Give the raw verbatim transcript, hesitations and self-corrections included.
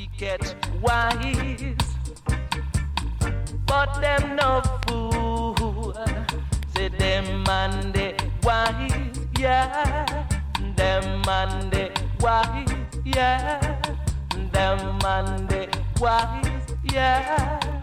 get wise, but them no fool. Say them man they wise, yeah. Them man they wise, yeah. Them man they wise, yeah.